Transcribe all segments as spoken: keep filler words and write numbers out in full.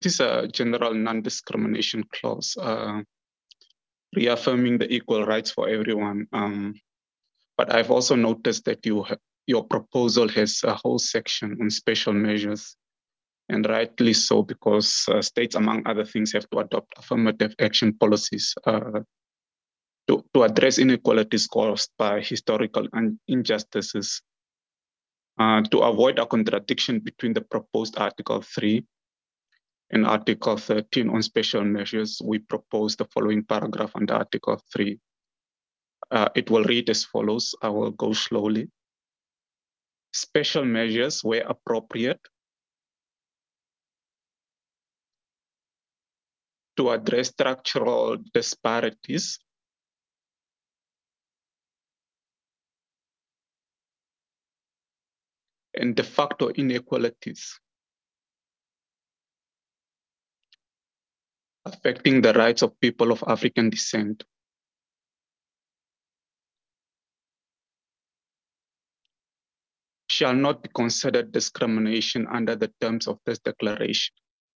This is a general non-discrimination clause, uh, reaffirming the equal rights for everyone. Um, but I've also noticed that you ha- your proposal has a whole section on special measures, and rightly so, because uh, states, among other things, have to adopt affirmative action policies uh, to, to address inequalities caused by historical injustices. Uh, to avoid a contradiction between the proposed Article three and Article thirteen on special measures, we propose the following paragraph under Article three. Uh, it will read as follows. I will go slowly. Special measures, where appropriate, to address structural disparities and de facto inequalities affecting the rights of people of African descent. Shall not be considered discrimination under the terms of this declaration.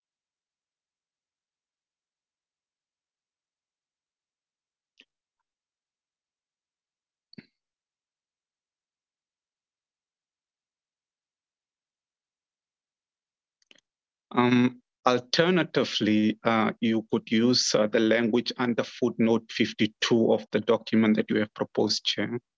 Um, alternatively, uh, you could use uh, the language under footnote fifty-two of the document that you have proposed, Chair.